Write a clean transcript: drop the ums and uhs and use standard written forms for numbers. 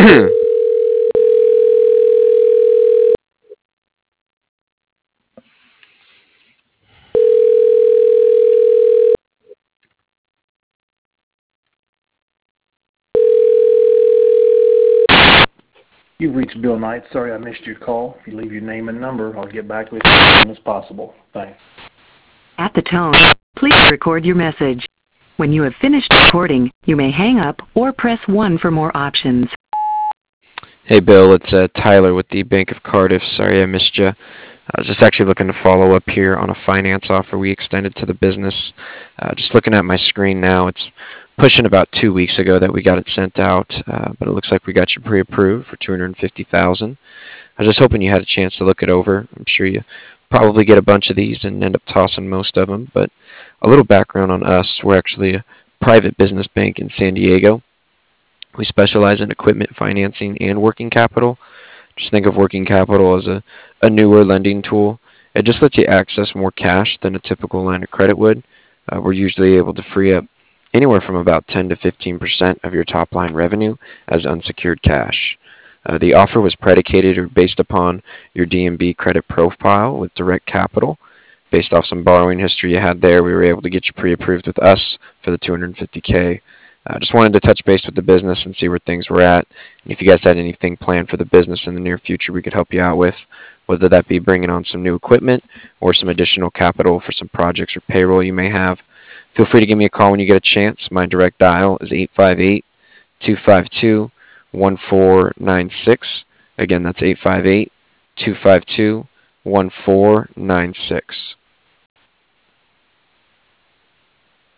You've reached Bill Knight. Sorry I missed your call. If you leave your name and number, I'll get back with you as soon as possible. Thanks. At the tone, please record your message. When you have finished recording, you may hang up or press 1 for more options. Hey Bill, it's Tyler with the Bank of Cardiff. Sorry I missed you. I was just actually looking to follow up here on a finance offer we extended to the business. Just looking at my screen now, it's pushing about 2 weeks ago that we got it sent out, but it looks like we got you pre-approved for $250,000. I was just hoping you had a chance to look it over. I'm sure you probably get a bunch of these and end up tossing most of them, but a little background on us. We're actually a private business bank in San Diego. We specialize in equipment financing and working capital. Just think of working capital as a newer lending tool. It just lets you access more cash than a typical line of credit would. We're usually able to free up anywhere from about 10 to 15% of your top line revenue as unsecured cash. The offer was predicated or based upon your D&B credit profile with Direct Capital. Based off some borrowing history you had there, we were able to get you pre-approved with us for the $250K. Just wanted to touch base with the business and see where things were at. And if you guys had anything planned for the business in the near future we could help you out with, whether that be bringing on some new equipment or some additional capital for some projects or payroll you may have. Feel free to give me a call when you get a chance. My direct dial is 858-252-1496. Again, that's 858-252-1496.